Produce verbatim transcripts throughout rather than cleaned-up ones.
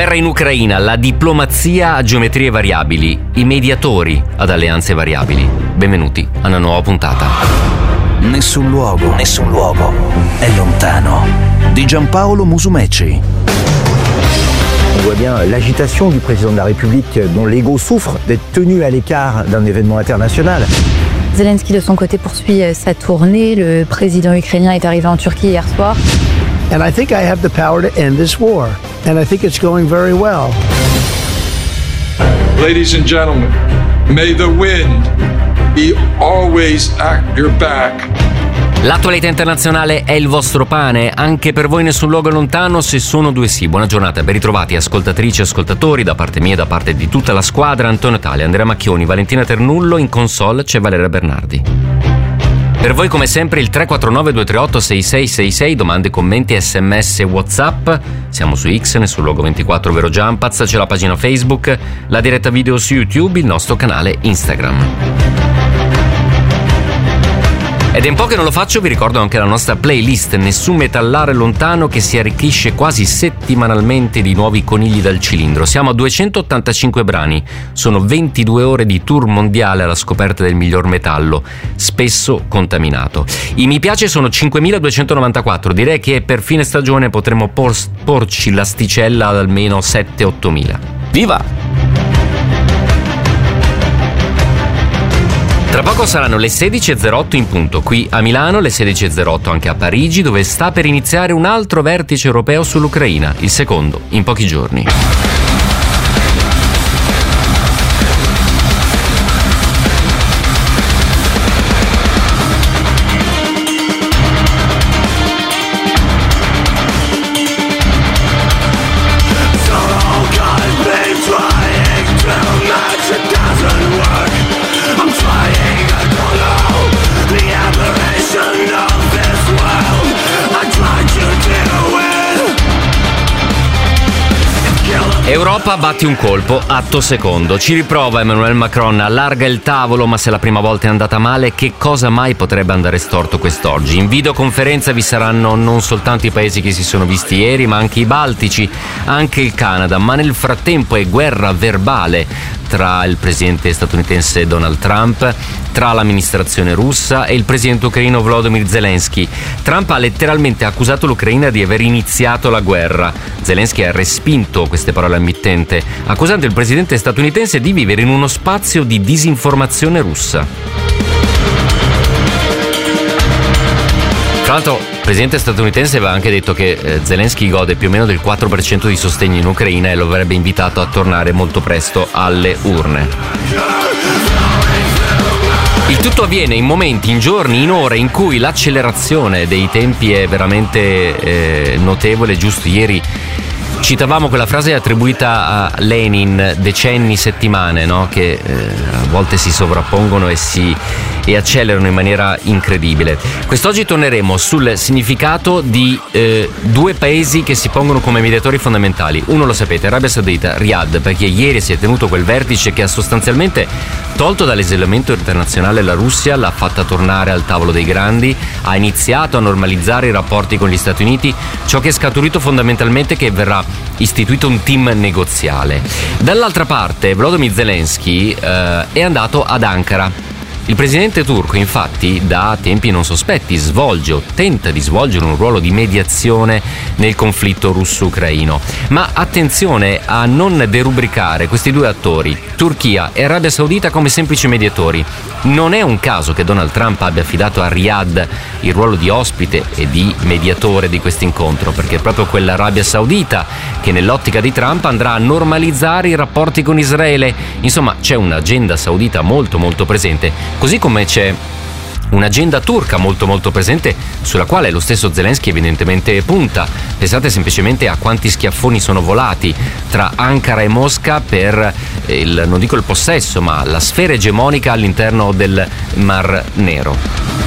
Guerra in Ucraina, la diplomazia a geometrie variabili, i mediatori ad alleanze variabili. Benvenuti a una nuova puntata. Nessun luogo, nessun luogo è lontano. Di Giampaolo Musumeci. On voit bien l'agitation du président de la République dont l'ego souffre d'être tenu à l'écart d'un événement international. Zelensky de son côté poursuit sa tournée. Le président ukrainien est arrivé en Turquie hier soir. And I think I have the power to end this war. And I think it's going very well. Ladies and gentlemen, may the wind be always at your back. L'attualità internazionale è il vostro pane, anche per voi nessun luogo lontano, se sono due sì. Buona giornata, ben ritrovati ascoltatrici e ascoltatori, da parte mia e da parte di tutta la squadra. Antonio Tali, Andrea Macchioni, Valentina Ternullo, in console c'è Valeria Bernardi. Per voi come sempre il tre quattro nove due tre otto sei sei sei sei, domande, commenti, sms, whatsapp. Siamo su X, nessun luogo ventiquattro, vero Giampaz, c'è la pagina Facebook, la diretta video su YouTube, il nostro canale Instagram. Ed è un po' che non lo faccio, vi ricordo anche la nostra playlist Nessun metallare lontano, che si arricchisce quasi settimanalmente di nuovi conigli dal cilindro. Siamo a duecentottantacinque brani, sono ventidue ore di tour mondiale alla scoperta del miglior metallo, spesso contaminato. I mi piace sono cinquemiladuecentonovantaquattro, direi che per fine stagione potremmo por- porci l'asticella ad almeno sette ottomila. Viva! Tra poco saranno le sedici e zero otto in punto, qui a Milano, le sedici e zero otto anche a Parigi, dove sta per iniziare un altro vertice europeo sull'Ucraina, il secondo in pochi giorni. Europa batti un colpo, atto secondo. Ci riprova Emmanuel Macron, allarga il tavolo, ma se la prima volta è andata male, che cosa mai potrebbe andare storto quest'oggi? In videoconferenza vi saranno non soltanto i paesi che si sono visti ieri, ma anche i baltici, anche il Canada, ma nel frattempo è guerra verbale tra il presidente statunitense Donald Trump, tra l'amministrazione russa e il presidente ucraino Volodymyr Zelensky. Trump ha letteralmente accusato l'Ucraina di aver iniziato la guerra. Zelensky ha respinto queste parole al mittente, accusando il presidente statunitense di vivere in uno spazio di disinformazione russa. Tra l'altro, il presidente statunitense aveva anche detto che eh, Zelensky gode più o meno del quattro per cento di sostegno in Ucraina e lo avrebbe invitato a tornare molto presto alle urne. Il tutto avviene in momenti, in giorni, in ore in cui l'accelerazione dei tempi è veramente eh, notevole. Giusto ieri citavamo quella frase attribuita a Lenin, decenni, settimane, no? Che eh, a volte si sovrappongono e si e accelerano in maniera incredibile. Quest'oggi torneremo sul significato di eh, due paesi che si pongono come mediatori fondamentali. Uno, lo sapete, Arabia Saudita, Riyadh, perché ieri si è tenuto quel vertice che ha sostanzialmente tolto dall'isolamento internazionale la Russia, l'ha fatta tornare al tavolo dei grandi, ha iniziato a normalizzare i rapporti con gli Stati Uniti, ciò che è scaturito fondamentalmente che verrà istituito un team negoziale. Dall'altra parte Volodymyr Zelensky eh, è andato ad Ankara. Il presidente turco, infatti, da tempi non sospetti svolge o tenta di svolgere un ruolo di mediazione nel conflitto russo-ucraino. Ma attenzione a non derubricare questi due attori, Turchia e Arabia Saudita, come semplici mediatori. Non è un caso che Donald Trump abbia affidato a Riyadh il ruolo di ospite e di mediatore di questo incontro, perché è proprio quell'Arabia Saudita che nell'ottica di Trump andrà a normalizzare i rapporti con Israele. Insomma, c'è un'agenda saudita molto molto presente. Così come c'è un'agenda turca molto molto presente sulla quale lo stesso Zelensky evidentemente punta. Pensate semplicemente a quanti schiaffoni sono volati tra Ankara e Mosca per il, non dico il possesso, ma la sfera egemonica all'interno del Mar Nero.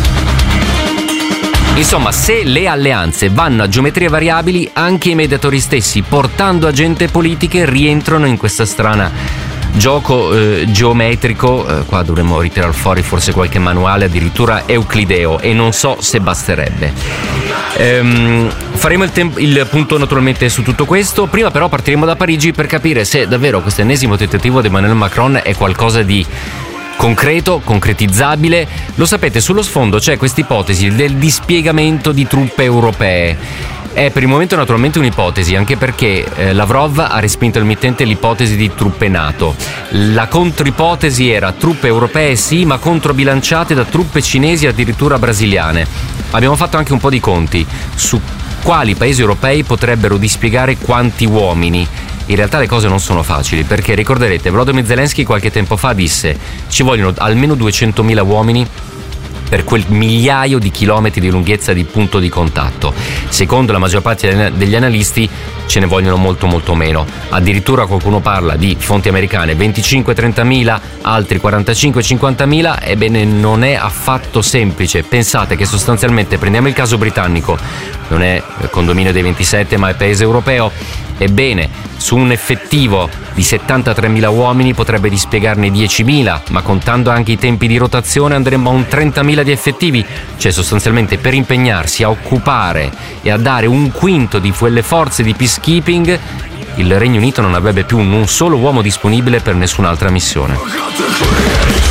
Insomma, se le alleanze vanno a geometrie variabili, anche i mediatori stessi, portando agende politiche, rientrano in questa strana gioco eh, geometrico. Eh, qua dovremmo ritirar fuori forse qualche manuale, addirittura euclideo, e non so se basterebbe. Ehm, faremo il, temp- il punto naturalmente su tutto questo. Prima però partiremo da Parigi per capire se davvero questo ennesimo tentativo di Emmanuel Macron è qualcosa di concreto, concretizzabile. Lo sapete, sullo sfondo c'è questa ipotesi del dispiegamento di truppe europee. È per il momento naturalmente un'ipotesi, anche perché eh, Lavrov ha respinto al mittente l'ipotesi di truppe NATO. La controipotesi era truppe europee sì, ma controbilanciate da truppe cinesi e addirittura brasiliane. Abbiamo fatto anche un po' di conti su quali paesi europei potrebbero dispiegare quanti uomini. In realtà le cose non sono facili, perché ricorderete, Volodymyr Zelensky qualche tempo fa disse: ci vogliono almeno duecentomila uomini per quel migliaio di chilometri di lunghezza di punto di contatto. Secondo la maggior parte degli analisti ce ne vogliono molto molto meno. Addirittura qualcuno parla di fonti americane venticinque trentamila, altri quarantacinque cinquantamila. Ebbene, non è affatto semplice. Pensate che sostanzialmente, prendiamo il caso britannico, non è condominio dei ventisette ma è paese europeo. Ebbene, su un effettivo di settantatremila uomini potrebbe dispiegarne diecimila, ma contando anche i tempi di rotazione andremo a un trentamila di effettivi, cioè sostanzialmente per impegnarsi a occupare e a dare un quinto di quelle forze di peacekeeping, il Regno Unito non avrebbe più un solo uomo disponibile per nessun'altra missione.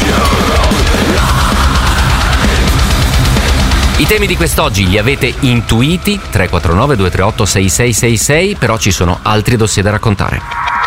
I temi di quest'oggi li avete intuiti, tre quattro nove due tre otto sei sei sei sei, però ci sono altri dossier da raccontare.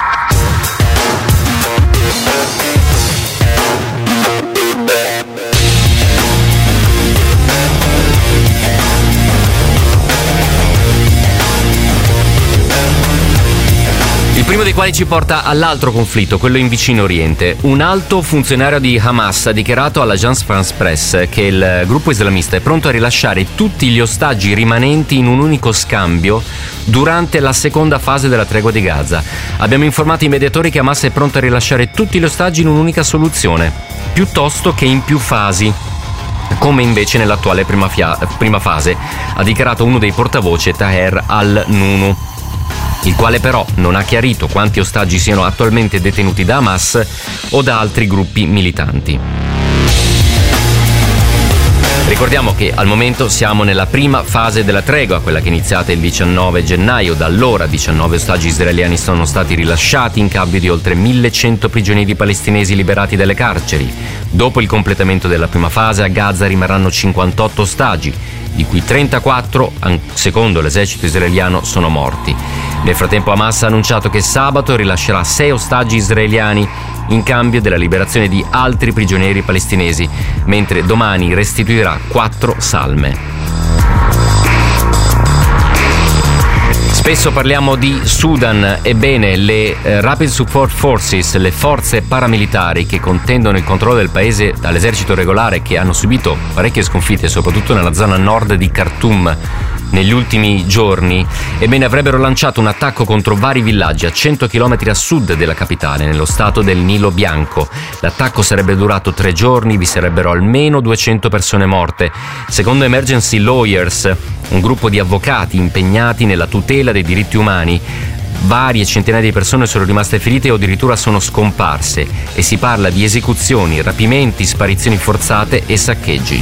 Il primo dei quali ci porta all'altro conflitto, quello in Vicino Oriente. Un alto funzionario di Hamas ha dichiarato all'Agence France Presse che il gruppo islamista è pronto a rilasciare tutti gli ostaggi rimanenti in un unico scambio durante la seconda fase della tregua di Gaza. Abbiamo informato i mediatori che Hamas è pronto a rilasciare tutti gli ostaggi in un'unica soluzione, piuttosto che in più fasi, come invece nell'attuale prima, fia- prima fase, ha dichiarato uno dei portavoce Taher al-Nunu, il quale però non ha chiarito quanti ostaggi siano attualmente detenuti da Hamas o da altri gruppi militanti. Ricordiamo che al momento siamo nella prima fase della tregua, quella che è iniziata il diciannove gennaio. Da allora diciannove ostaggi israeliani sono stati rilasciati in cambio di oltre millecento prigionieri palestinesi liberati dalle carceri. Dopo il completamento della prima fase a Gaza rimarranno cinquantotto ostaggi, di cui trentaquattro, secondo l'esercito israeliano, sono morti. Nel frattempo Hamas ha annunciato che sabato rilascerà sei ostaggi israeliani in cambio della liberazione di altri prigionieri palestinesi, mentre domani restituirà quattro salme. Spesso parliamo di Sudan. Ebbene, le eh, Rapid Support Forces, le forze paramilitari che contendono il controllo del paese dall'esercito regolare, che hanno subito parecchie sconfitte, soprattutto nella zona nord di Khartoum negli ultimi giorni, ebbene avrebbero lanciato un attacco contro vari villaggi a cento chilometri a sud della capitale, nello stato del Nilo Bianco. L'attacco sarebbe durato tre giorni, vi sarebbero almeno duecento persone morte. Secondo Emergency Lawyers, un gruppo di avvocati impegnati nella tutela dei diritti umani, varie centinaia di persone sono rimaste ferite o addirittura sono scomparse, e si parla di esecuzioni, rapimenti, sparizioni forzate e saccheggi.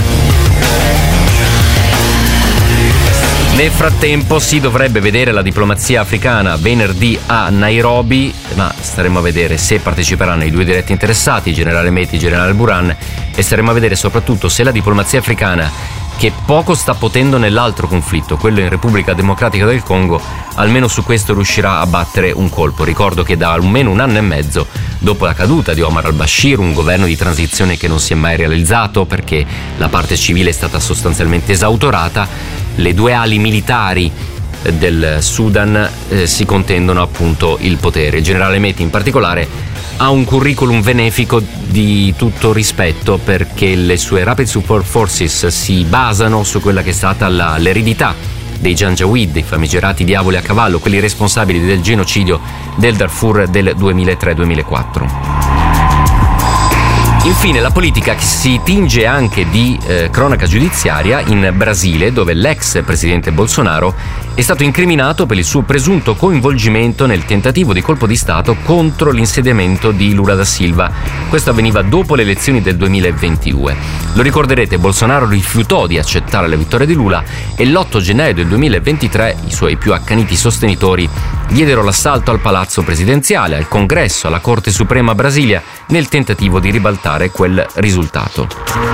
Nel frattempo si dovrebbe vedere la diplomazia africana venerdì a Nairobi, ma staremo a vedere se parteciperanno i due diretti interessati, il generale Meti e il generale Buran, e staremo a vedere soprattutto se la diplomazia africana, che poco sta potendo nell'altro conflitto, quello in Repubblica Democratica del Congo, almeno su questo riuscirà a battere un colpo. Ricordo che da almeno un anno e mezzo, dopo la caduta di Omar al-Bashir, un governo di transizione che non si è mai realizzato perché la parte civile è stata sostanzialmente esautorata, le due ali militari del Sudan eh, si contendono appunto il potere. Il generale Meti in particolare ha un curriculum benefico di tutto rispetto, perché le sue Rapid Support Forces si basano su quella che è stata la, l'eredità dei Janjaweed, i famigerati diavoli a cavallo, quelli responsabili del genocidio del Darfur del duemilatré duemilaquattro. Infine la politica che si tinge anche di eh, cronaca giudiziaria in Brasile, dove l'ex presidente Bolsonaro è stato incriminato per il suo presunto coinvolgimento nel tentativo di colpo di Stato contro l'insediamento di Lula da Silva. Questo avveniva dopo le elezioni del duemilaventidue. Lo ricorderete, Bolsonaro rifiutò di accettare la vittoria di Lula e l'otto gennaio del duemilaventitré i suoi più accaniti sostenitori diedero l'assalto al palazzo presidenziale, al Congresso, alla Corte Suprema Brasilia, nel tentativo di ribaltare quel risultato.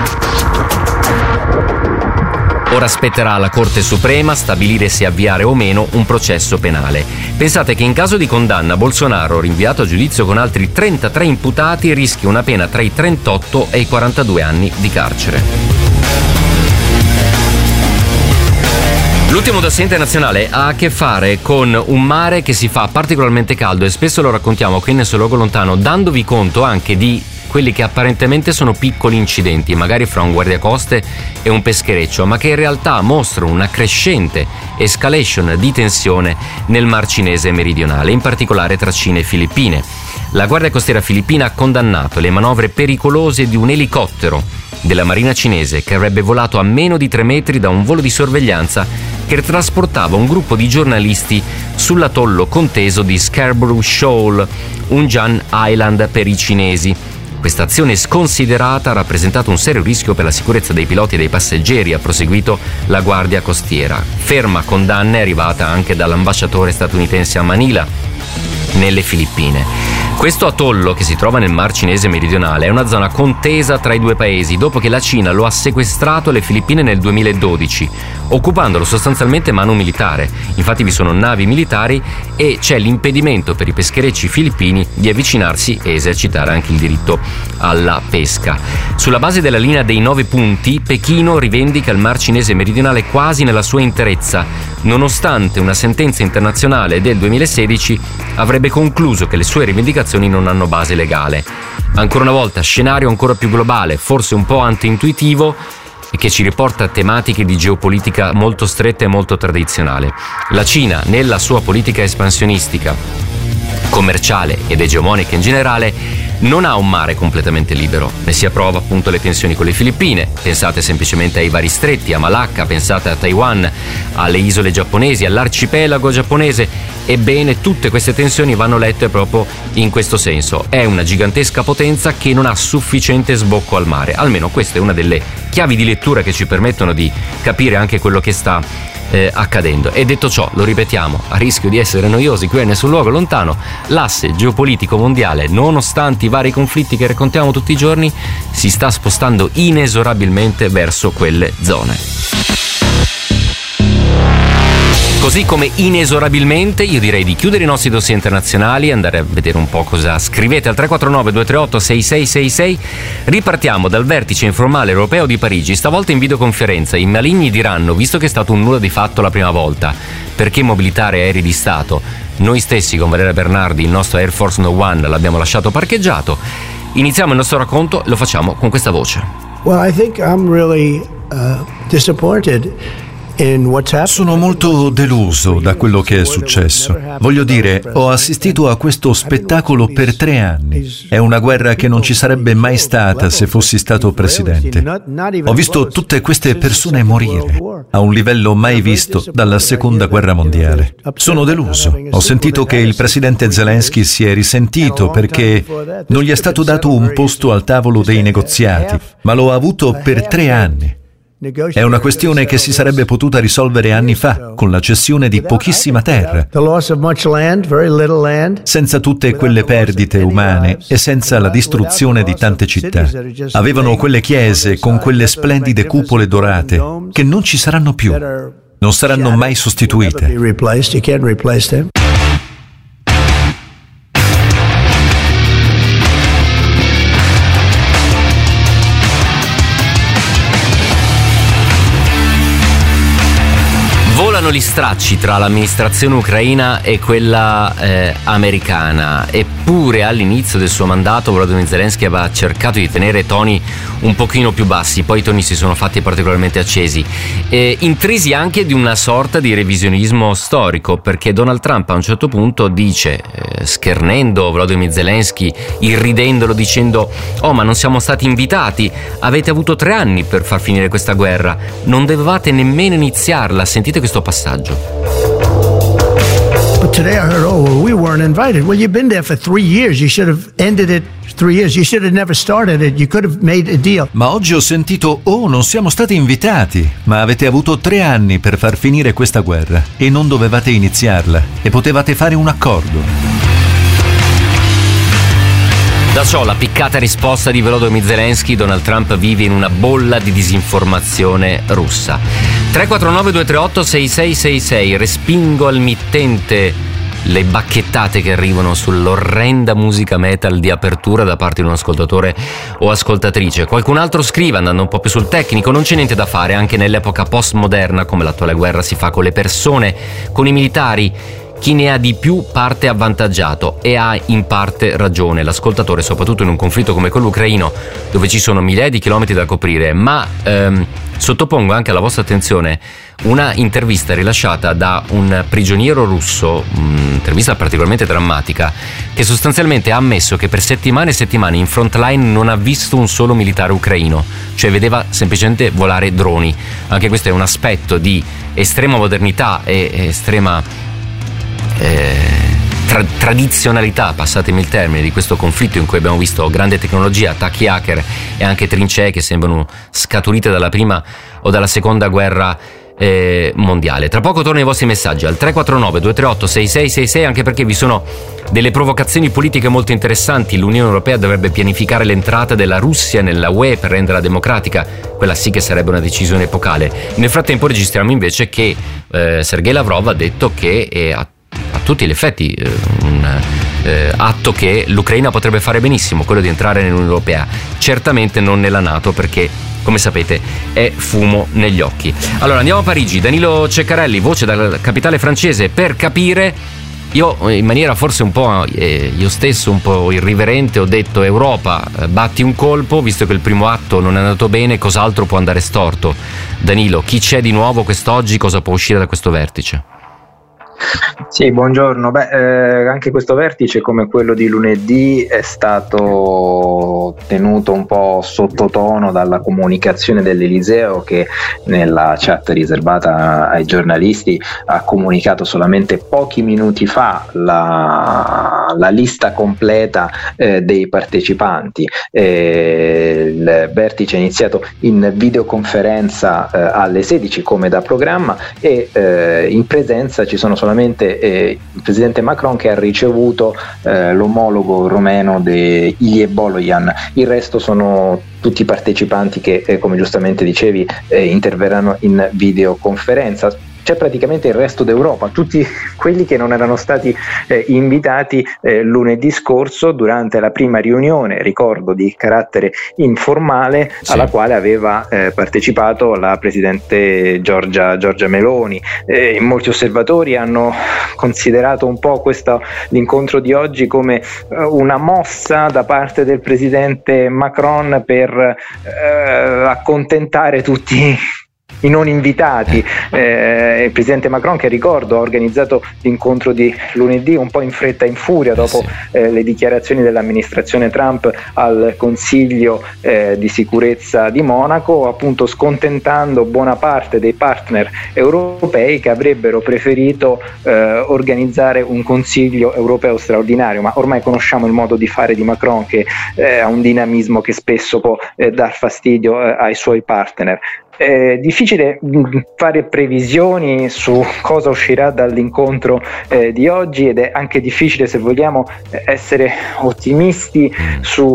Ora spetterà alla Corte Suprema stabilire se avviare o meno un processo penale. Pensate che in caso di condanna Bolsonaro, rinviato a giudizio con altri trentatré imputati, rischia una pena tra i trentotto e i quarantadue anni di carcere. L'ultimo dossier internazionale ha a che fare con un mare che si fa particolarmente caldo e spesso lo raccontiamo qui nel suo luogo lontano, dandovi conto anche di quelli che apparentemente sono piccoli incidenti, magari fra un guardiacoste e un peschereccio, ma che in realtà mostrano una crescente escalation di tensione nel Mar Cinese meridionale, in particolare tra Cina e Filippine. La Guardia Costiera filippina ha condannato le manovre pericolose di un elicottero della Marina cinese che avrebbe volato a meno di tre metri da un volo di sorveglianza che trasportava un gruppo di giornalisti sull'atollo conteso di Scarborough Shoal, Unjan Island per i cinesi. Questa azione sconsiderata ha rappresentato un serio rischio per la sicurezza dei piloti e dei passeggeri, ha proseguito la Guardia Costiera. Ferma condanna è arrivata anche dall'ambasciatore statunitense a Manila, nelle Filippine. Questo atollo, che si trova nel Mar Cinese meridionale, è una zona contesa tra i due paesi dopo che la Cina lo ha sequestrato alle Filippine nel duemiladodici, occupandolo sostanzialmente a mano militare. Infatti vi sono navi militari e c'è l'impedimento per i pescherecci filippini di avvicinarsi e esercitare anche il diritto alla pesca. Sulla base della linea dei nove punti, Pechino rivendica il Mar Cinese meridionale quasi nella sua interezza, nonostante una sentenza internazionale del duemilasedici avrebbe concluso che le sue rivendicazioni non hanno base legale. Ancora una volta, scenario ancora più globale, forse un po' anti-intuitivo, e che ci riporta a tematiche di geopolitica molto stretta e molto tradizionale. La Cina, nella sua politica espansionistica, commerciale ed egemonica in generale, non ha un mare completamente libero. Ne si approva appunto le tensioni con le Filippine. Pensate semplicemente ai vari stretti, a Malacca, pensate a Taiwan, alle isole giapponesi, all'arcipelago giapponese. Ebbene, tutte queste tensioni vanno lette proprio in questo senso. È una gigantesca potenza che non ha sufficiente sbocco al mare. Almeno questa è una delle chiavi di lettura che ci permettono di capire anche quello che sta eh, accadendo. E detto ciò, lo ripetiamo, a rischio di essere noiosi qui a Nessun Luogo Lontano, l'asse geopolitico mondiale, nonostante i vari conflitti che raccontiamo tutti i giorni, si sta spostando inesorabilmente verso quelle zone. Così come inesorabilmente io direi di chiudere i nostri dossier internazionali, andare a vedere un po' cosa scrivete al tre quattro nove due tre otto sei sei sei sei. Ripartiamo dal vertice informale europeo di Parigi, stavolta in videoconferenza. I maligni diranno, visto che è stato un nulla di fatto la prima volta, perché mobilitare aerei di Stato? Noi stessi con Valeria Bernardi il nostro Air Force No One l'abbiamo lasciato parcheggiato. Iniziamo il nostro racconto, lo facciamo con questa voce. Well, I think I'm really uh, disappointed. Sono molto deluso da quello che è successo. Voglio dire, ho assistito a questo spettacolo per tre anni. È una guerra che non ci sarebbe mai stata se fossi stato presidente. Ho visto tutte queste persone morire a un livello mai visto dalla seconda guerra mondiale. Sono deluso. Ho sentito che il presidente Zelensky si è risentito perché non gli è stato dato un posto al tavolo dei negoziati, ma lo ha avuto per tre anni. È una questione che si sarebbe potuta risolvere anni fa, con la cessione di pochissima terra, senza tutte quelle perdite umane e senza la distruzione di tante città. Avevano quelle chiese con quelle splendide cupole dorate che non ci saranno più, non saranno mai sostituite. mancano gli stracci tra l'amministrazione ucraina e quella eh, americana, eppure all'inizio del suo mandato Volodymyr Zelensky aveva cercato di tenere toni un pochino più bassi, poi i toni si sono fatti particolarmente accesi, eh, intrisi anche di una sorta di revisionismo storico, perché Donald Trump a un certo punto dice, eh, schernendo Volodymyr Zelensky, irridendolo, dicendo: oh, ma non siamo stati invitati, avete avuto tre anni per far finire questa guerra, non dovevate nemmeno iniziarla. Sentite questo passaggio. But today I heard, oh, well, we weren't invited. Well, you've been there for three years. You should have ended it three years. You should have never started it. You could have made a deal. Ma oggi ho sentito: oh, non siamo stati invitati, ma avete avuto tre anni per far finire questa guerra e non dovevate iniziarla e potevate fare un accordo. Da ciò, la piccata risposta di Volodymyr Zelensky: Donald Trump vive in una bolla di disinformazione russa. tre quattro nove due tre otto sei sei sei sei. Respingo al mittente le bacchettate che arrivano sull'orrenda musica metal di apertura da parte di un ascoltatore o ascoltatrice. Qualcun altro scrive, andando un po' più sul tecnico: non c'è niente da fare, anche nell'epoca postmoderna come l'attuale guerra si fa con le persone, con i militari. Chi ne ha di più parte avvantaggiato, e ha in parte ragione l'ascoltatore, soprattutto in un conflitto come quello ucraino, dove ci sono migliaia di chilometri da coprire. Ma ehm, sottopongo anche alla vostra attenzione una intervista rilasciata da un prigioniero russo, un'intervista particolarmente drammatica, che sostanzialmente ha ammesso che per settimane e settimane in frontline non ha visto un solo militare ucraino, cioè vedeva semplicemente volare droni. Anche questo è un aspetto di estrema modernità e estrema Eh, tra- tradizionalità, passatemi il termine, di questo conflitto in cui abbiamo visto grande tecnologia, attacchi hacker e anche trincee che sembrano scaturite dalla prima o dalla seconda guerra eh, mondiale. Tra poco torno ai vostri messaggi al tre quattro nove due tre otto sei sei sei sei, anche perché vi sono delle provocazioni politiche molto interessanti. L'Unione Europea dovrebbe pianificare l'entrata della Russia nella U E per renderla democratica, quella sì che sarebbe una decisione epocale. Nel frattempo registriamo invece che eh, Sergei Lavrov ha detto che è a a tutti gli effetti eh, un eh, atto che l'Ucraina potrebbe fare benissimo, quello di entrare nell'Unione Europea, certamente non nella NATO, perché come sapete è fumo negli occhi. Allora andiamo a Parigi. Danilo Ceccarelli, voce dalla capitale francese, per capire. Io in maniera forse un po' eh, io stesso un po' irriverente ho detto: Europa, batti un colpo, visto che il primo atto non è andato bene, cos'altro può andare storto? Danilo, chi c'è di nuovo quest'oggi, cosa può uscire da questo vertice? Sì, buongiorno. Beh, eh, anche questo vertice, come quello di lunedì, è stato tenuto un po' sottotono dalla comunicazione dell'Eliseo, che nella chat riservata ai giornalisti ha comunicato solamente pochi minuti fa la, la lista completa eh, dei partecipanti. Eh, il vertice è iniziato in videoconferenza eh, alle sedici come da programma, e eh, in presenza ci sono solamente Eh, il presidente Macron, che ha ricevuto eh, l'omologo romeno di Ilie Boloyan. Il resto sono tutti partecipanti che, eh, come giustamente dicevi, eh, interverranno in videoconferenza. C'è praticamente il resto d'Europa, tutti quelli che non erano stati eh, invitati eh, lunedì scorso durante la prima riunione, ricordo, di carattere informale, sì, alla quale aveva eh, partecipato la presidente Giorgia, Giorgia Meloni. Eh, molti osservatori hanno considerato un po' questo, l'incontro di oggi, come eh, una mossa da parte del presidente Macron per eh, accontentare tutti i non invitati. Eh, il presidente Macron, che ricordo ha organizzato l'incontro di lunedì un po' in fretta e in furia dopo eh, le dichiarazioni dell'amministrazione Trump al Consiglio eh, di sicurezza di Monaco, appunto scontentando buona parte dei partner europei che avrebbero preferito eh, organizzare un Consiglio europeo straordinario. Ma ormai conosciamo il modo di fare di Macron, che eh, ha un dinamismo che spesso può eh, dar fastidio eh, ai suoi partner. È difficile fare previsioni su cosa uscirà dall'incontro eh, di oggi, ed è anche difficile, se vogliamo essere ottimisti, su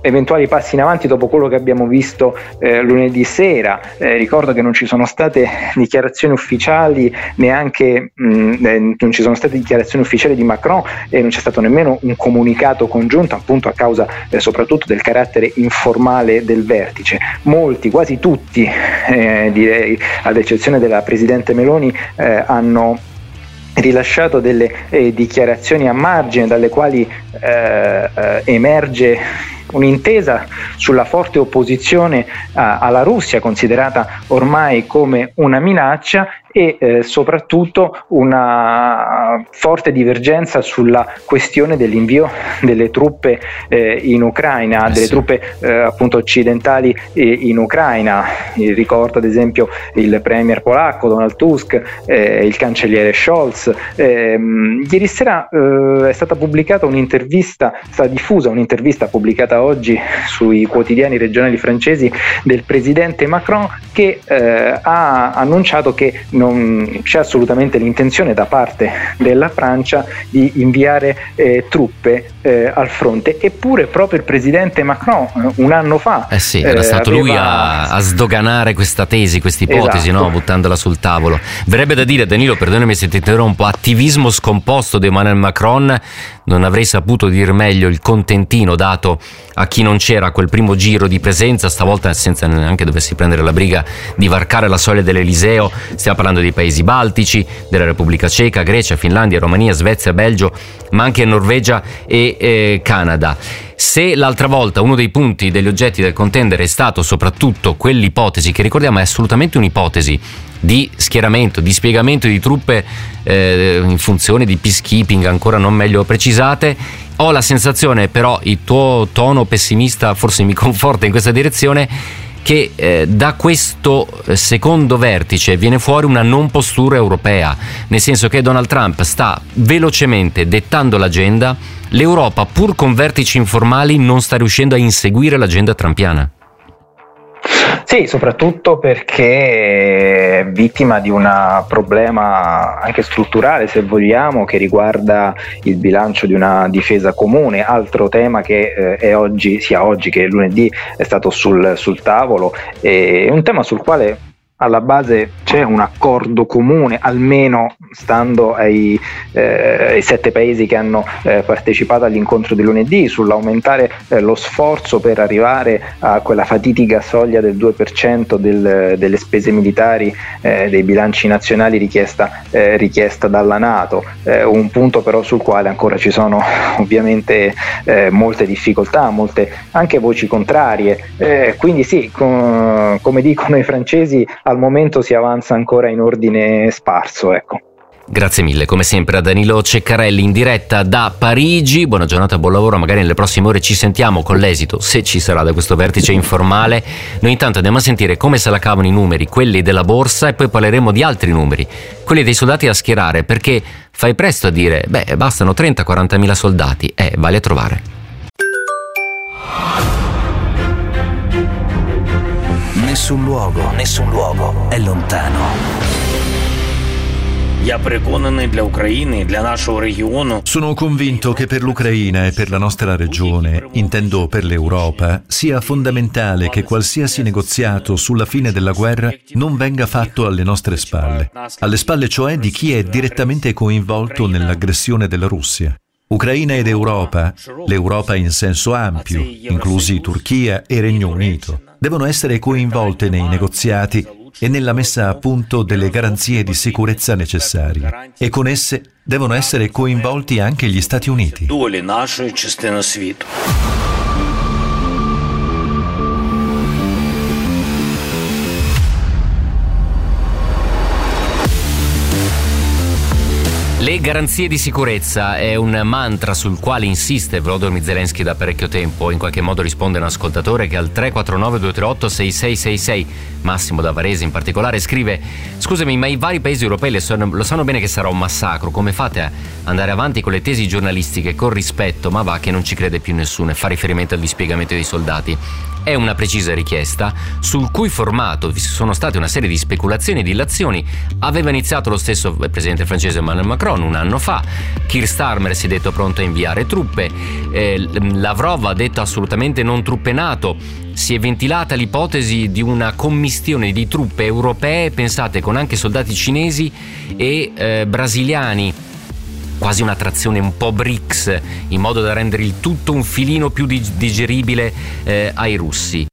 eventuali passi in avanti dopo quello che abbiamo visto eh, lunedì sera. Eh, ricordo che non ci sono state dichiarazioni ufficiali neanche mh, eh, non ci sono state dichiarazioni ufficiali di Macron e non c'è stato nemmeno un comunicato congiunto, appunto a causa eh, soprattutto del carattere informale del vertice. Molti, quasi tutti, eh, direi ad eccezione della Presidente Meloni, eh, hanno rilasciato delle eh, dichiarazioni a margine dalle quali eh, eh, emerge un'intesa sulla forte opposizione a, alla Russia, considerata ormai come una minaccia, e eh, soprattutto una forte divergenza sulla questione dell'invio delle truppe eh, in Ucraina, delle truppe eh, appunto occidentali eh, in Ucraina. Il ricordo ad esempio il premier polacco Donald Tusk, eh, il cancelliere Scholz. Eh, ieri sera eh, è stata pubblicata un'intervista, è stata diffusa un'intervista pubblicata oggi sui quotidiani regionali francesi del presidente Macron, che eh, ha annunciato che non c'è assolutamente l'intenzione da parte della Francia di inviare eh, truppe eh, al fronte. Eppure proprio il presidente Macron eh, un anno fa eh sì, era eh, stato aveva... lui a, a sdoganare questa tesi, questa ipotesi, esatto. no? Buttandola sul tavolo. Verrebbe da dire, Danilo, perdonami se ti interrompo, attivismo scomposto di Emmanuel Macron. Non avrei saputo dir meglio il contentino dato a chi non c'era a quel primo giro di presenza, stavolta senza neanche dovessi prendere la briga di varcare la soglia dell'Eliseo. Stiamo parlando dei paesi baltici, della Repubblica Ceca, Grecia, Finlandia, Romania, Svezia, Belgio, ma anche Norvegia e eh, Canada. Se l'altra volta uno dei punti, degli oggetti del contender è stato soprattutto quell'ipotesi, che ricordiamo è assolutamente un'ipotesi, di schieramento, di spiegamento di truppe eh, in funzione di peacekeeping ancora non meglio precisate, ho la sensazione, però il tuo tono pessimista forse mi conforta in questa direzione, che eh, da questo secondo vertice viene fuori una non postura europea, nel senso che Donald Trump sta velocemente dettando l'agenda, l'Europa pur con vertici informali non sta riuscendo a inseguire l'agenda trumpiana. Sì, soprattutto perché è vittima di un problema anche strutturale, se vogliamo, che riguarda il bilancio di una difesa comune, altro tema che eh, è oggi, sia oggi che lunedì, è stato sul, sul tavolo, è un tema sul quale alla base c'è un accordo comune, almeno stando ai, eh, ai sette paesi che hanno eh, partecipato all'incontro di lunedì, sull'aumentare eh, lo sforzo per arrivare a quella fatidica soglia del due per cento del, delle spese militari eh, dei bilanci nazionali richiesta, eh, richiesta dalla NATO, eh, un punto però sul quale ancora ci sono ovviamente eh, molte difficoltà, molte anche voci contrarie, eh, quindi sì, com- come dicono i francesi, al momento si avanza ancora in ordine sparso, ecco. Grazie mille, come sempre, a Danilo Ceccarelli in diretta da Parigi. Buona giornata, buon lavoro, magari nelle prossime ore ci sentiamo con l'esito, se ci sarà, da questo vertice informale. Noi intanto andiamo a sentire come se la cavano i numeri, quelli della borsa, e poi parleremo di altri numeri, quelli dei soldati a schierare, perché fai presto a dire, beh, bastano trenta quaranta mila soldati, eh, vale a trovare. Nessun luogo, nessun luogo è lontano. Sono convinto che per l'Ucraina e per la nostra regione, intendo per l'Europa, sia fondamentale che qualsiasi negoziato sulla fine della guerra non venga fatto alle nostre spalle, alle spalle cioè di chi è direttamente coinvolto nell'aggressione della Russia. Ucraina ed Europa, l'Europa in senso ampio, inclusi Turchia e Regno Unito, devono essere coinvolte nei negoziati e nella messa a punto delle garanzie di sicurezza necessarie, e con esse devono essere coinvolti anche gli Stati Uniti. Le garanzie di sicurezza è un mantra sul quale insiste Volodymyr Zelensky da parecchio tempo. In qualche modo risponde un ascoltatore che al tre quattro nove due tre otto sei sei sei sei, Massimo da Varese in particolare, scrive: scusami, ma i vari paesi europei lo sanno, lo sanno bene che sarà un massacro, come fate a andare avanti con le tesi giornalistiche con rispetto, ma va che non ci crede più nessuno, e fa riferimento al dispiegamento dei soldati. È una precisa richiesta sul cui formato vi sono state una serie di speculazioni e di illazioni. Aveva iniziato lo stesso presidente francese Emmanuel Macron un anno fa. Keir Starmer si è detto pronto a inviare truppe, eh, Lavrov ha detto assolutamente non truppe NATO. Si è ventilata l'ipotesi di una commistione di truppe europee, pensate, con anche soldati cinesi e eh, brasiliani, quasi una trazione un po' BRICS, in modo da rendere il tutto un filino più digeribile eh, ai russi.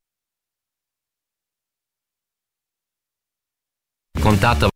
Contatto.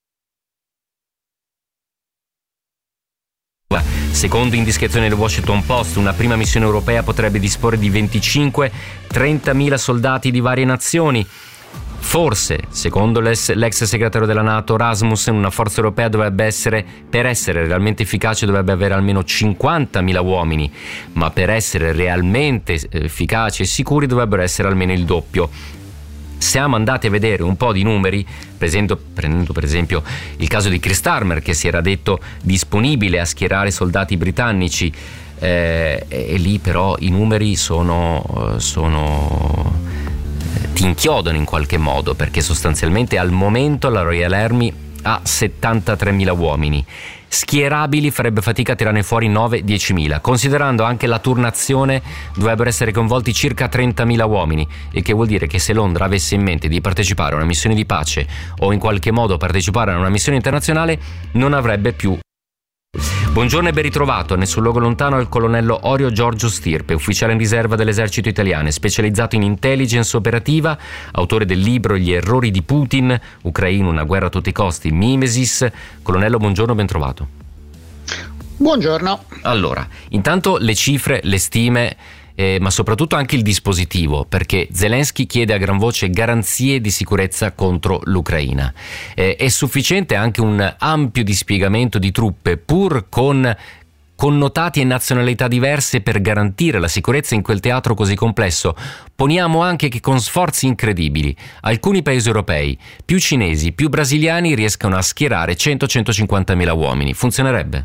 Secondo indiscrezioni del Washington Post, una prima missione europea potrebbe disporre di venticinque trentamila soldati di varie nazioni. Forse, secondo l'ex, l'ex segretario della NATO Rasmussen, una forza europea dovrebbe essere, per essere realmente efficace, dovrebbe avere almeno cinquantamila uomini, ma per essere realmente efficaci e sicuri dovrebbero essere almeno il doppio. Siamo andati a vedere un po' di numeri, prendendo per esempio il caso di Keir Starmer, che si era detto disponibile a schierare soldati britannici, eh, e lì però i numeri sono, sono ti inchiodano in qualche modo, perché sostanzialmente al momento la Royal Army ha settantatremila uomini. Schierabili farebbe fatica a tirarne fuori nove diecimila. Considerando anche la turnazione, dovrebbero essere coinvolti circa trentamila uomini, il che vuol dire che se Londra avesse in mente di partecipare a una missione di pace o in qualche modo partecipare a una missione internazionale, non avrebbe più. Buongiorno e ben ritrovato. Nel suo luogo lontano il colonnello Orio Giorgio Stirpe, ufficiale in riserva dell'esercito italiano, specializzato in intelligence operativa, autore del libro Gli errori di Putin, Ucraina, una guerra a tutti i costi, Mimesis. Colonnello, buongiorno, ben trovato. Buongiorno. Allora, intanto le cifre, le stime, eh, ma soprattutto anche il dispositivo, perché Zelensky chiede a gran voce garanzie di sicurezza contro l'Ucraina. Eh, è sufficiente anche un ampio dispiegamento di truppe, pur con connotati e nazionalità diverse, per garantire la sicurezza in quel teatro così complesso? Poniamo anche che con sforzi incredibili alcuni paesi europei, più cinesi, più brasiliani, riescano a schierare cento centocinquantamila uomini. Funzionerebbe?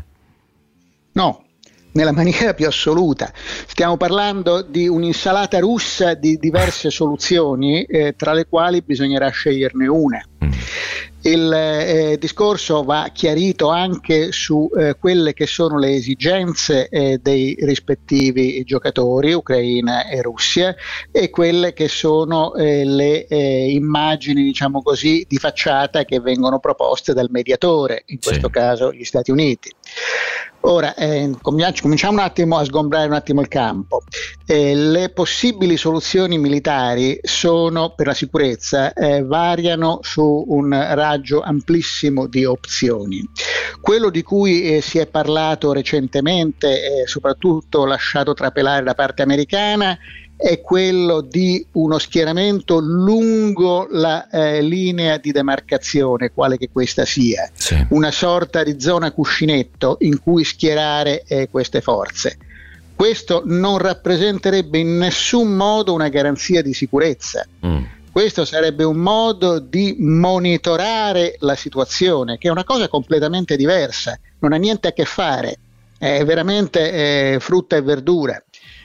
No. Nella maniera più assoluta. Stiamo parlando di un'insalata russa di diverse soluzioni, eh, tra le quali bisognerà sceglierne una. Mm. Il eh, discorso va chiarito anche su eh, quelle che sono le esigenze eh, dei rispettivi giocatori, Ucraina e Russia, e quelle che sono eh, le eh, immagini, diciamo così, di facciata che vengono proposte dal mediatore, in questo sì. caso gli Stati Uniti. Ora, eh, cominciamo un attimo a sgombrare un attimo il campo. Eh, le possibili soluzioni militari sono, per la sicurezza, eh, variano su un raggio amplissimo di opzioni. Quello di cui eh, si è parlato recentemente, eh, soprattutto lasciato trapelare da parte americana, è quello di uno schieramento lungo la eh, linea di demarcazione, quale che questa sia, sì. una sorta di zona cuscinetto in cui schierare eh, queste forze. Questo non rappresenterebbe in nessun modo una garanzia di sicurezza. Mm. Questo sarebbe un modo di monitorare la situazione, che è una cosa completamente diversa, non ha niente a che fare, è veramente eh, frutta e verdura.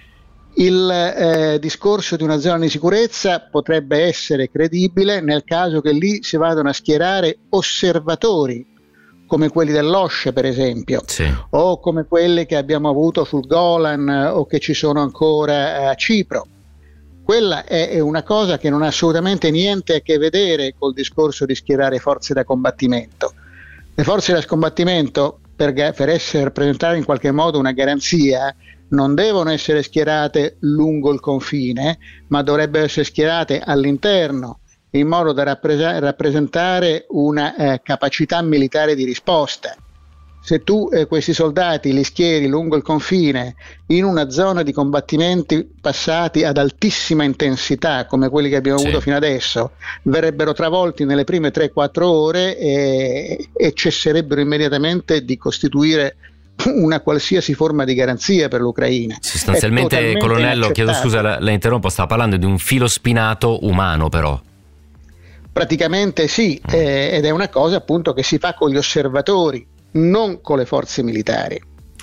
Il eh, discorso di una zona di sicurezza potrebbe essere credibile nel caso che lì si vadano a schierare osservatori, come quelli dell'O S C E per esempio, sì. o come quelli che abbiamo avuto sul Golan o che ci sono ancora a Cipro. Quella è una cosa che non ha assolutamente niente a che vedere col discorso di schierare forze da combattimento. Le forze da combattimento, per, per essere rappresentate in qualche modo una garanzia, non devono essere schierate lungo il confine, ma dovrebbero essere schierate all'interno, in modo da rappres- rappresentare una eh, capacità militare di risposta. Se tu eh, questi soldati li schieri lungo il confine in una zona di combattimenti passati ad altissima intensità, come quelli che abbiamo sì. avuto fino adesso, verrebbero travolti nelle prime tre quattro ore e, e cesserebbero immediatamente di costituire una qualsiasi forma di garanzia per l'Ucraina. Sostanzialmente, colonnello, chiedo scusa, la, la interrompo, sta parlando di un filo spinato umano, però. Praticamente sì, mm. eh, ed è una cosa appunto che si fa con gli osservatori, non con le forze militari.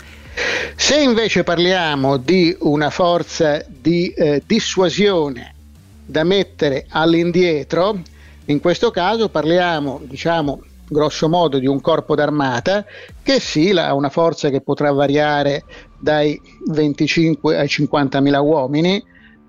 Se invece parliamo di una forza di eh, dissuasione da mettere all'indietro. In questo caso parliamo, diciamo, grosso modo di un corpo d'armata che sì, ha una forza che potrà variare dai venticinque ai cinquantamila uomini.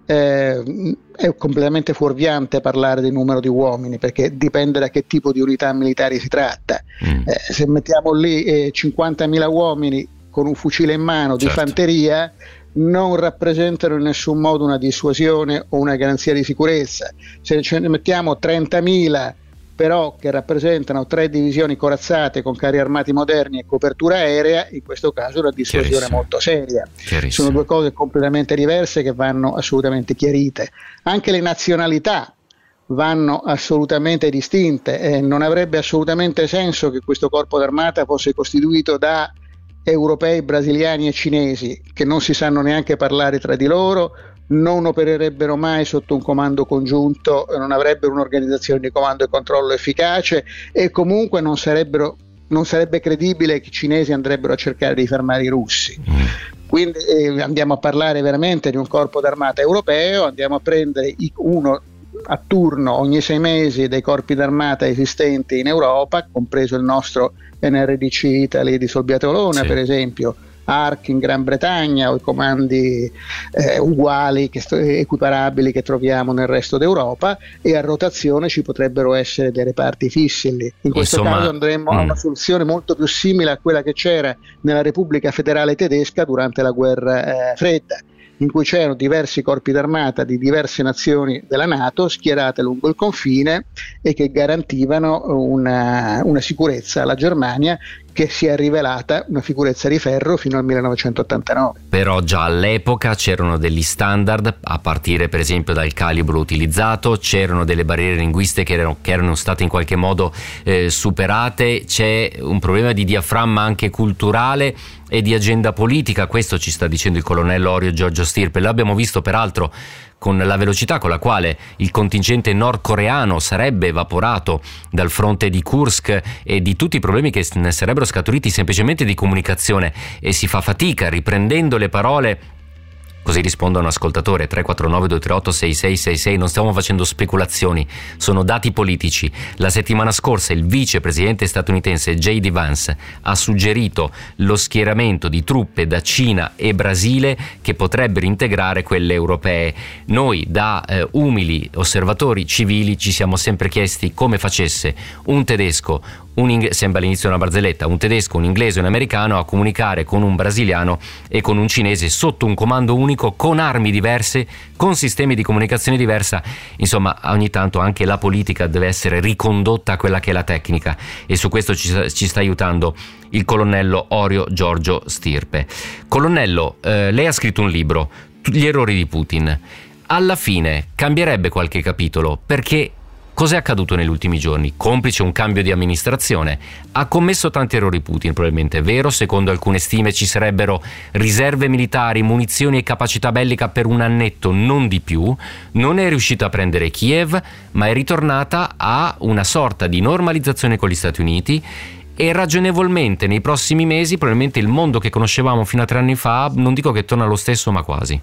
Eh, è completamente fuorviante parlare di numero di uomini, perché dipende da che tipo di unità militari si tratta. Mm. Eh, se mettiamo lì eh, cinquantamila uomini con un fucile in mano di certo. fanteria, non rappresentano in nessun modo una dissuasione o una garanzia di sicurezza. Se ce ne mettiamo trentamila però che rappresentano tre divisioni corazzate con carri armati moderni e copertura aerea, in questo caso una dissuasione molto seria. Sono due cose completamente diverse che vanno assolutamente chiarite. Anche le nazionalità vanno assolutamente distinte, e non avrebbe assolutamente senso che questo corpo d'armata fosse costituito da europei, brasiliani e cinesi che non si sanno neanche parlare tra di loro, non opererebbero mai sotto un comando congiunto, non avrebbero un'organizzazione di comando e controllo efficace, e comunque non sarebbero, non sarebbe credibile che i cinesi andrebbero a cercare di fermare i russi. Quindi eh, andiamo a parlare veramente di un corpo d'armata europeo, andiamo a prendere uno a turno ogni sei mesi dei corpi d'armata esistenti in Europa, compreso il nostro N R D C Italy di Solbiatolona, sì. per esempio, A R C in Gran Bretagna, o i comandi eh, uguali, che, equiparabili che troviamo nel resto d'Europa, e a rotazione ci potrebbero essere dei reparti fissi lì. In questo Insomma, caso andremo mm. a una soluzione molto più simile a quella che c'era nella Repubblica Federale Tedesca durante la guerra eh, fredda, in cui c'erano diversi corpi d'armata di diverse nazioni della NATO schierate lungo il confine e che garantivano una, una sicurezza alla Germania che si è rivelata una sicurezza di ferro fino al millenovecentottantanove. Però già all'epoca c'erano degli standard, a partire per esempio dal calibro utilizzato, c'erano delle barriere linguistiche che erano, che erano state in qualche modo eh, superate, c'è un problema di diaframma anche culturale e di agenda politica. Questo ci sta dicendo il colonnello Orio Giorgio Stirpe. L'abbiamo visto peraltro con la velocità con la quale il contingente nordcoreano sarebbe evaporato dal fronte di Kursk e di tutti i problemi che ne sarebbero scaturiti semplicemente di comunicazione, e si fa fatica, riprendendo le parole. Così risponde un ascoltatore: tre quattro nove due tre otto sei sei sei sei. Non stiamo facendo speculazioni, sono dati politici. La settimana scorsa il vicepresidente statunitense J D Vance ha suggerito lo schieramento di truppe da Cina e Brasile che potrebbero integrare quelle europee. Noi da eh, umili osservatori civili ci siamo sempre chiesti come facesse un tedesco, un ing- sembra all'inizio una barzelletta, un tedesco, un inglese, un americano a comunicare con un brasiliano e con un cinese sotto un comando unico, con armi diverse, con sistemi di comunicazione diversa. Insomma, ogni tanto anche la politica deve essere ricondotta a quella che è la tecnica, e su questo ci, ci sta aiutando il colonnello Orio Giorgio Stirpe. Colonnello, eh, lei ha scritto un libro, Gli errori di Putin. Alla fine cambierebbe qualche capitolo, perché cos'è accaduto negli ultimi giorni? Complice un cambio di amministrazione, ha commesso tanti errori Putin, probabilmente è vero, secondo alcune stime ci sarebbero riserve militari, munizioni e capacità bellica per un annetto, non di più, non è riuscita a prendere Kiev, ma è ritornata a una sorta di normalizzazione con gli Stati Uniti, e ragionevolmente nei prossimi mesi probabilmente il mondo che conoscevamo fino a tre anni fa, non dico che torna allo stesso, ma quasi.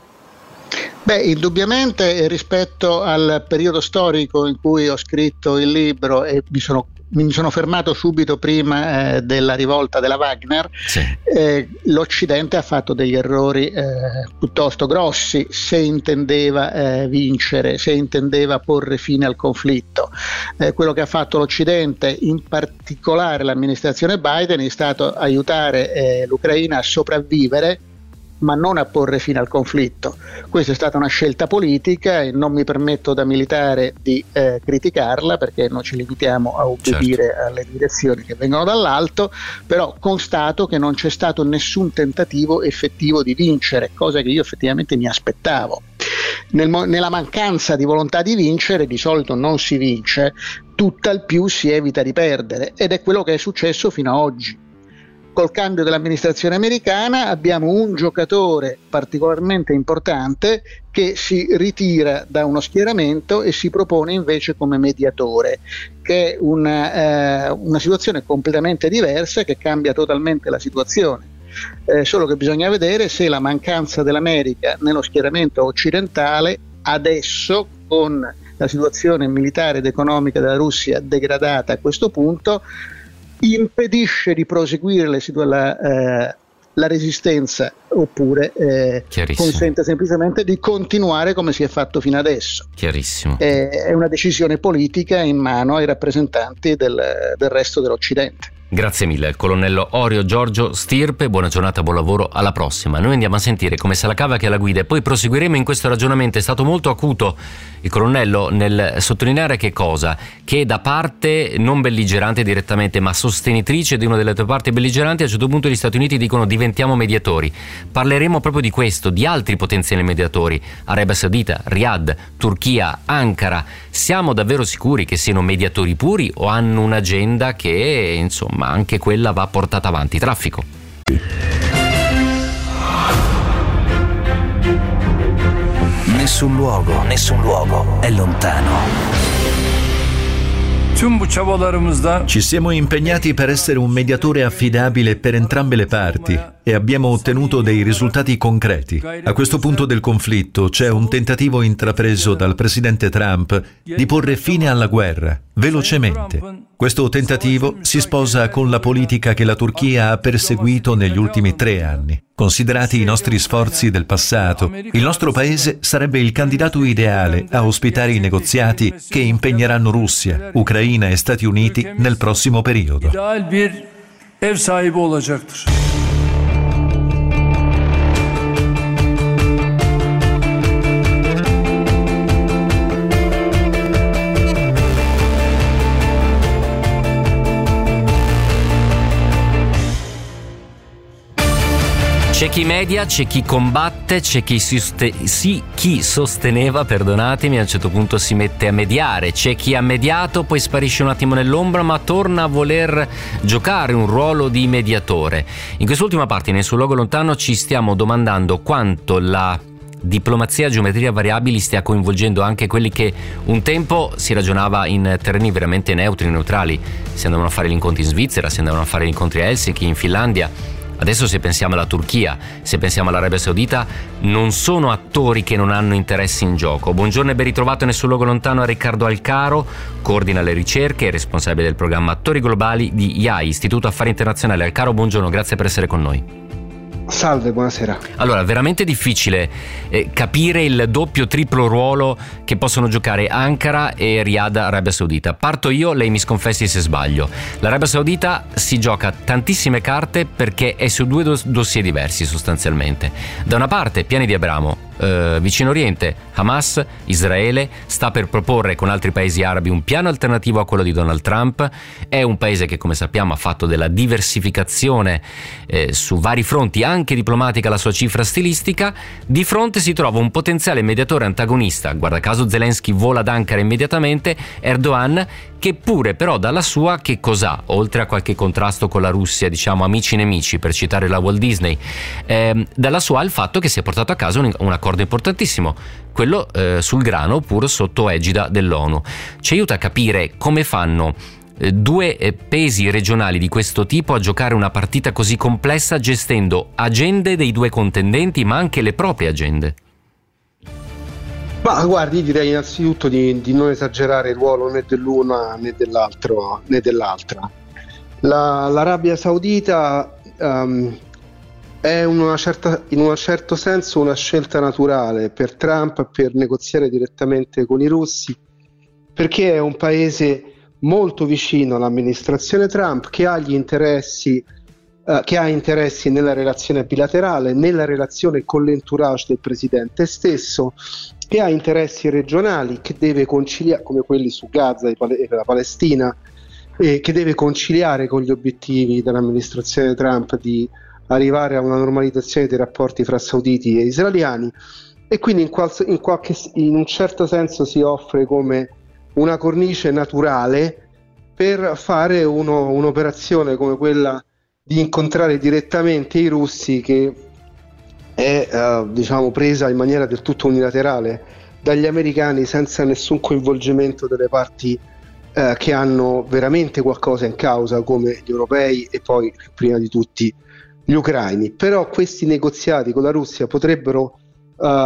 Beh, indubbiamente rispetto al periodo storico in cui ho scritto il libro, e mi sono, mi sono fermato subito prima eh, della rivolta della Wagner, sì. eh, l'Occidente ha fatto degli errori eh, piuttosto grossi se intendeva eh, vincere, se intendeva porre fine al conflitto. Eh, quello che ha fatto l'Occidente, in particolare l'amministrazione Biden, è stato aiutare eh, l'Ucraina a sopravvivere, ma non a porre fine al conflitto. Questa è stata una scelta politica e non mi permetto da militare di eh, criticarla, perché non ci limitiamo a obbedire certo. alle direzioni che vengono dall'alto, però constato che non c'è stato nessun tentativo effettivo di vincere, cosa che io effettivamente mi aspettavo. Nel, nella mancanza di volontà di vincere di solito non si vince, tutt'al più si evita di perdere, ed è quello che è successo fino a oggi. Col cambio dell'amministrazione americana abbiamo un giocatore particolarmente importante che si ritira da uno schieramento e si propone invece come mediatore, che è una, eh, una situazione completamente diversa, che cambia totalmente la situazione. Eh, solo che bisogna vedere se la mancanza dell'America nello schieramento occidentale adesso, con la situazione militare ed economica della Russia degradata a questo punto, impedisce di proseguire le situ- la, eh, la resistenza, oppure eh, consente semplicemente di continuare come si è fatto fino adesso. Chiarissimo. Eh, è una decisione politica in mano ai rappresentanti del, del resto dell'Occidente. Grazie mille al colonnello Orio Giorgio Stirpe, buona giornata, buon lavoro, alla prossima. Noi andiamo a sentire come se la cava che la guida e poi proseguiremo in questo ragionamento. È stato molto acuto il colonnello nel sottolineare che cosa? Che da parte non belligerante direttamente ma sostenitrice di una delle due parti belligeranti, a un certo punto gli Stati Uniti dicono diventiamo mediatori. Parleremo proprio di questo, di altri potenziali mediatori, Arabia Saudita, Riyadh, Turchia, Ankara. Siamo davvero sicuri che siano mediatori puri o hanno un'agenda che insomma ma anche quella va portata avanti? Traffico. Nessun luogo, nessun luogo è lontano. Ci siamo impegnati per essere un mediatore affidabile per entrambe le parti e abbiamo ottenuto dei risultati concreti. A questo punto del conflitto c'è un tentativo intrapreso dal presidente Trump di porre fine alla guerra, velocemente. Questo tentativo si sposa con la politica che la Turchia ha perseguito negli ultimi tre anni. Considerati i nostri sforzi del passato, il nostro paese sarebbe il candidato ideale a ospitare i negoziati che impegneranno Russia, Ucraina e Stati Uniti nel prossimo periodo. C'è chi media, c'è chi combatte, c'è chi, soste- sì, chi sosteneva, perdonatemi, a un certo punto si mette a mediare, c'è chi ha mediato, poi sparisce un attimo nell'ombra, ma torna a voler giocare un ruolo di mediatore. In quest'ultima parte, nel suo luogo lontano, ci stiamo domandando quanto la diplomazia a geometria variabili stia coinvolgendo anche quelli che un tempo si ragionava in terreni veramente neutri, neutrali. Si andavano a fare gli incontri in Svizzera, si andavano a fare gli incontri a Helsinki, in Finlandia. Adesso se pensiamo alla Turchia, se pensiamo all'Arabia Saudita, non sono attori che non hanno interessi in gioco. Buongiorno e ben ritrovato nel suo luogo lontano a Riccardo Alcaro, coordina le ricerche e responsabile del programma Attori Globali di I A I, Istituto Affari Internazionali. Alcaro, buongiorno, grazie per essere con noi. Salve, buonasera. Allora, veramente difficile eh, capire il doppio triplo ruolo che possono giocare Ankara e Riyadh, Arabia Saudita. Parto io, lei mi sconfessi se sbaglio. L'Arabia Saudita si gioca tantissime carte perché è su due dos- dossier diversi sostanzialmente. Da una parte piani di Abramo, eh, Vicino Oriente, Hamas, Israele, sta per proporre con altri paesi arabi un piano alternativo a quello di Donald Trump. È un paese che, come sappiamo, ha fatto della diversificazione eh, su vari fronti, anche diplomatica la sua cifra stilistica. Di fronte si trova un potenziale mediatore antagonista, guarda caso Zelensky vola ad Ankara immediatamente, Erdogan, che pure però dalla sua che cos'ha, oltre a qualche contrasto con la Russia, diciamo amici nemici per citare la Walt Disney, eh, dalla sua il fatto che si è portato a casa un, un accordo importantissimo, quello eh, sul grano pur sotto egida dell'ONU. Ci aiuta a capire come fanno due pesi regionali di questo tipo a giocare una partita così complessa, gestendo agende dei due contendenti ma anche le proprie agende. Ma guardi, direi innanzitutto di, di non esagerare il ruolo né dell'una né dell'altro né dell'altra. La, L'Arabia Saudita um, è una certa, in un certo senso una scelta naturale per Trump per negoziare direttamente con i russi, perché è un paese molto vicino all'amministrazione Trump, che ha gli interessi eh, che ha interessi nella relazione bilaterale, nella relazione con l'entourage del presidente stesso, che ha interessi regionali che deve conciliare, come quelli su Gaza e la Palestina, e che deve conciliare con gli obiettivi dell'amministrazione Trump di arrivare a una normalizzazione dei rapporti fra sauditi e israeliani, e quindi in, qual- in, qualche, in un certo senso si offre come una cornice naturale per fare uno, un'operazione come quella di incontrare direttamente i russi, che è eh, diciamo presa in maniera del tutto unilaterale dagli americani, senza nessun coinvolgimento delle parti eh, che hanno veramente qualcosa in causa, come gli europei e poi prima di tutti gli ucraini. Però questi negoziati con la Russia potrebbero Uh,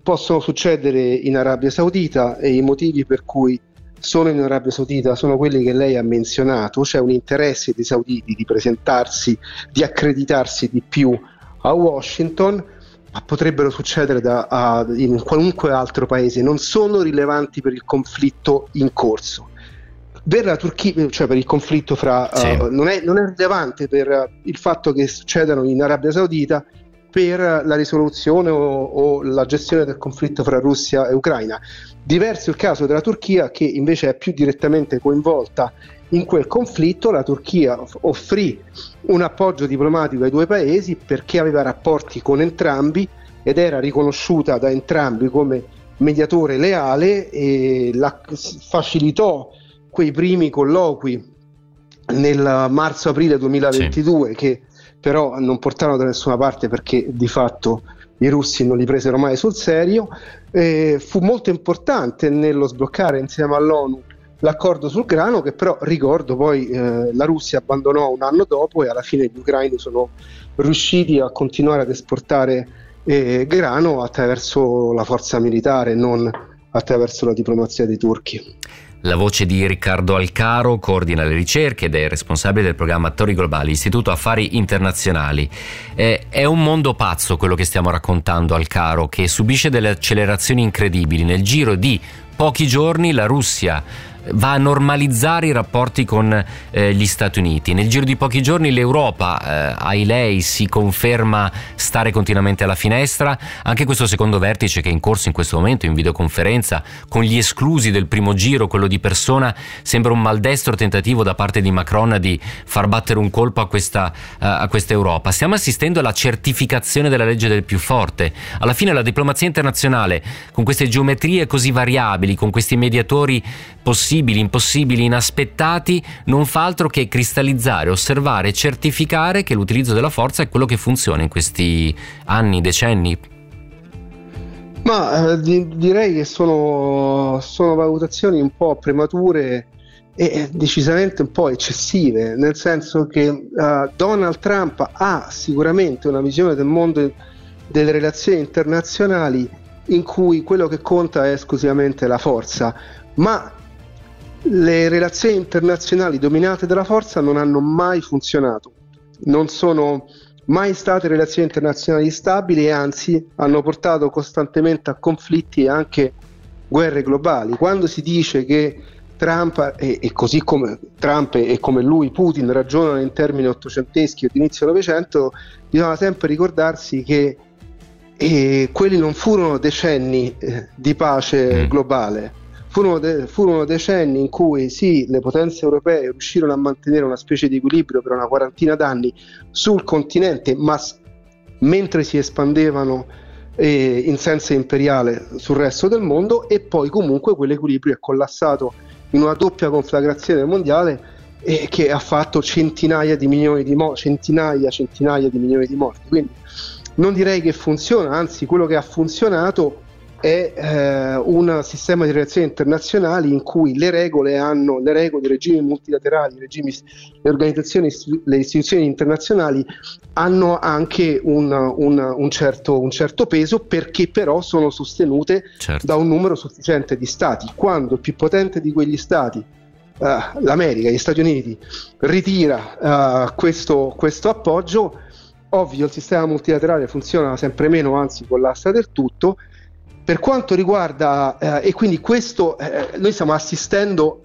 possono succedere in Arabia Saudita, e i motivi per cui sono in Arabia Saudita sono quelli che lei ha menzionato. C'è un interesse dei sauditi di presentarsi, di accreditarsi di più a Washington, ma potrebbero succedere da, a, in qualunque altro paese, non sono rilevanti per il conflitto in corso. Per la Turchia, cioè per il conflitto fra sì. uh, non, è, non è rilevante per uh, il fatto che succedano in Arabia Saudita per uh, la risoluzione o, o la gestione del conflitto fra Russia e Ucraina. Diverso il caso della Turchia, che invece è più direttamente coinvolta in quel conflitto. La Turchia offrì un appoggio diplomatico ai due paesi perché aveva rapporti con entrambi ed era riconosciuta da entrambi come mediatore leale, e la, facilitò quei primi colloqui nel marzo-aprile duemilaventidue sì. che però non portarono da nessuna parte perché di fatto i russi non li presero mai sul serio. Eh, fu molto importante nello sbloccare insieme all'ONU l'accordo sul grano, che però, ricordo, poi eh, la Russia abbandonò un anno dopo, e alla fine gli ucraini sono riusciti a continuare ad esportare eh, grano attraverso la forza militare, non attraverso la diplomazia dei turchi. La voce di Riccardo Alcaro, coordina le ricerche ed è responsabile del programma Attori Globali, Istituto Affari Internazionali. Eh, è un mondo pazzo quello che stiamo raccontando, Alcaro, che subisce delle accelerazioni incredibili. Nel giro di pochi giorni la Russia va a normalizzare i rapporti con eh, gli Stati Uniti. Nel giro di pochi giorni l'Europa, eh, ai lei, si conferma stare continuamente alla finestra. Anche questo secondo vertice, che è in corso in questo momento in videoconferenza con gli esclusi del primo giro, quello di persona, sembra un maldestro tentativo da parte di Macron di far battere un colpo a questa, uh, a questa Europa. Stiamo assistendo alla certificazione della legge del più forte. Alla fine la diplomazia internazionale, con queste geometrie così variabili, con questi mediatori possibili, impossibili, inaspettati, non fa altro che cristallizzare, osservare e certificare che l'utilizzo della forza è quello che funziona in questi anni, decenni. Ma eh, di, direi che sono, sono valutazioni un po' premature e decisamente un po' eccessive, nel senso che uh, Donald Trump ha sicuramente una visione del mondo delle relazioni internazionali in cui quello che conta è esclusivamente la forza, ma le relazioni internazionali dominate dalla forza non hanno mai funzionato, non sono mai state relazioni internazionali stabili, e anzi hanno portato costantemente a conflitti e anche guerre globali. Quando si dice che Trump e, e così come Trump e, e come lui Putin ragionano in termini ottocenteschi o di inizio Novecento, bisogna sempre ricordarsi che eh, quelli non furono decenni eh, di pace globale. Furono, de- furono decenni in cui sì, le potenze europee riuscirono a mantenere una specie di equilibrio per una quarantina d'anni sul continente, ma s- mentre si espandevano eh, in senso imperiale sul resto del mondo, e poi comunque quell'equilibrio è collassato in una doppia conflagrazione mondiale eh, che ha fatto centinaia di milioni di morti, centinaia, centinaia di milioni di morti. Quindi non direi che funziona, anzi quello che ha funzionato è eh, un sistema di relazioni internazionali in cui le regole hanno le regole, i regimi multilaterali, i regimi, le organizzazioni, le istituzioni internazionali hanno anche un, un, un, certo, un certo peso, perché però sono sostenute certo. da un numero sufficiente di stati. Quando il più potente di quegli stati, uh, l'America, gli Stati Uniti, ritira uh, questo, questo appoggio, ovvio il sistema multilaterale funziona sempre meno, anzi collassa del tutto. Per quanto riguarda, eh, e quindi questo, eh, noi stiamo assistendo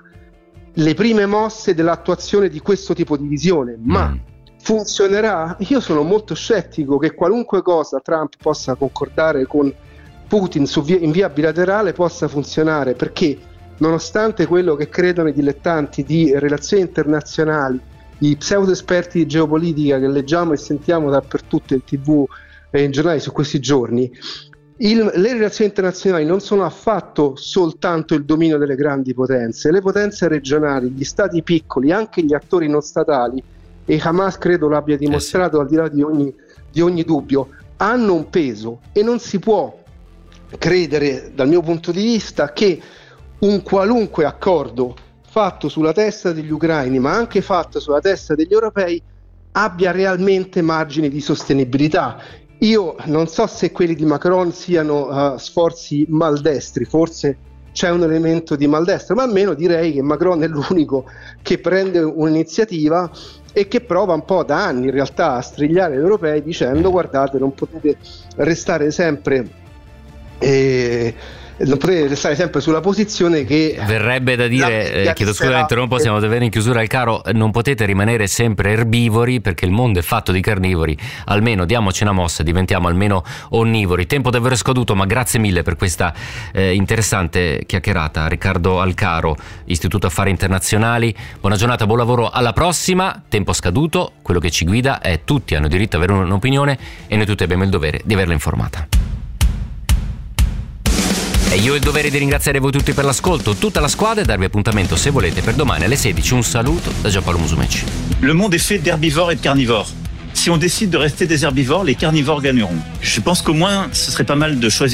alle prime mosse dell'attuazione di questo tipo di visione, ma mm. funzionerà? Io sono molto scettico che qualunque cosa Trump possa concordare con Putin su via, in via bilaterale possa funzionare, perché nonostante quello che credono i dilettanti di relazioni internazionali, i pseudo esperti di geopolitica che leggiamo e sentiamo dappertutto in tv e in giornali su questi giorni, Il, le relazioni internazionali non sono affatto soltanto il dominio delle grandi potenze. Le potenze regionali, gli stati piccoli, anche gli attori non statali, e Hamas credo l'abbia dimostrato eh sì. al di là di ogni, di ogni dubbio, hanno un peso, e non si può credere, dal mio punto di vista, che un qualunque accordo fatto sulla testa degli ucraini, ma anche fatto sulla testa degli europei, abbia realmente margini di sostenibilità. Io non so se quelli di Macron siano uh, sforzi maldestri, forse c'è un elemento di maldestro, ma almeno direi che Macron è l'unico che prende un'iniziativa e che prova un po' da anni in realtà a strigliare gli europei dicendo: guardate, non potete restare sempre eh, non potete restare sempre sulla posizione che verrebbe da dire, eh, chiedo scusa, la interrompo, siamo davvero in chiusura al caro, non potete rimanere sempre erbivori perché il mondo è fatto di carnivori, almeno diamoci una mossa, diventiamo almeno onnivori. Tempo davvero scaduto, ma grazie mille per questa eh, interessante chiacchierata. Riccardo Alcaro, Istituto Affari Internazionali, buona giornata, buon lavoro, alla prossima. Tempo scaduto, quello che ci guida è: tutti hanno diritto ad avere un'opinione e noi tutti abbiamo il dovere di averla informata. E io ho il dovere di ringraziare voi tutti per l'ascolto, tutta la squadra, e darvi appuntamento, se volete, per domani alle sedici. Un saluto da Giampaolo Musumeci. Le monde est fait d'herbivores et de carnivores. Si on décide de rester des herbivores, les carnivores gagneront. Je pense qu'au moins, ce serait pas mal de choisir